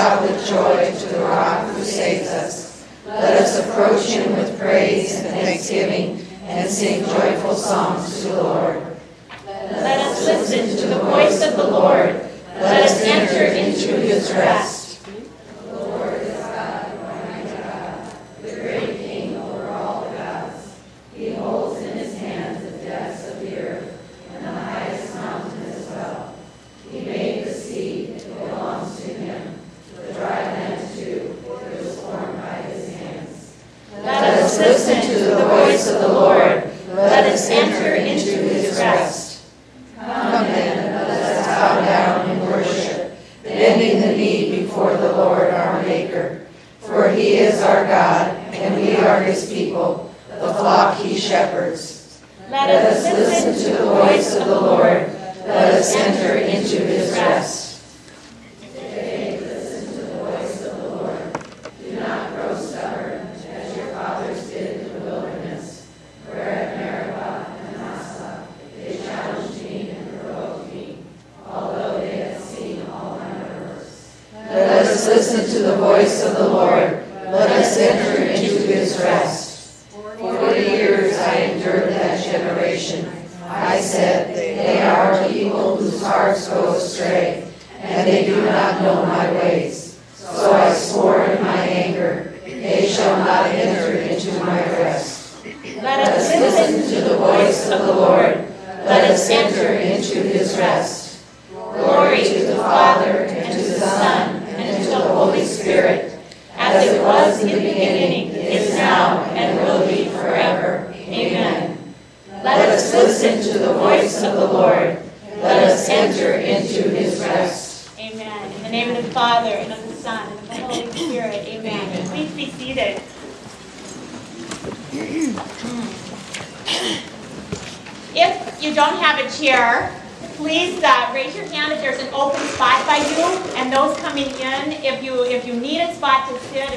shout with joy to the rock who saves us. Let us approach him with praise and thanksgiving and sing joyful songs to the Lord. Let us listen to the voice of the Lord. Let us enter into his rest. The Lord is God, Almighty God, the great King over all gods. He holds in his hands the depths of the earth and the highest mountain as well. He made the sea, it belongs to him. The dry land too, it was formed by his hands. Let us listen to the voice of the Lord. Let us enter into his rest. Come then, let us bow down and worship, bending the knee before the Lord our Maker. For he is our God, and we are his people, the flock he shepherds. Let us listen to the voice of the Lord. Let us enter into his rest. Today, listen to the voice of the Lord. Do not grow stubborn, as your fathers did in the wilderness, where at Meribah and Massah they challenged me and provoked me, although they had seen all my works. Let us listen to the voice of the Lord. Let us enter into his rest. 40 years I endured that generation. I said, they are a people whose hearts go astray, and they do not know my ways. So I swore in my anger, they shall not enter into my rest. let us listen to the voice of the Lord. Let us enter into his rest. Glory to the Father, and to the Son, and to the Holy Spirit, as it was in the beginning, is now, and will be forever. Amen. Let us listen to the voice of the Lord. Let us enter into his rest. Amen. In the name of the Father, and of the Son, and of the Holy Spirit. Amen. Please be seated. If you don't have a chair, please raise your hand if there's an open spot by you. And those coming in, if you need a spot to sit,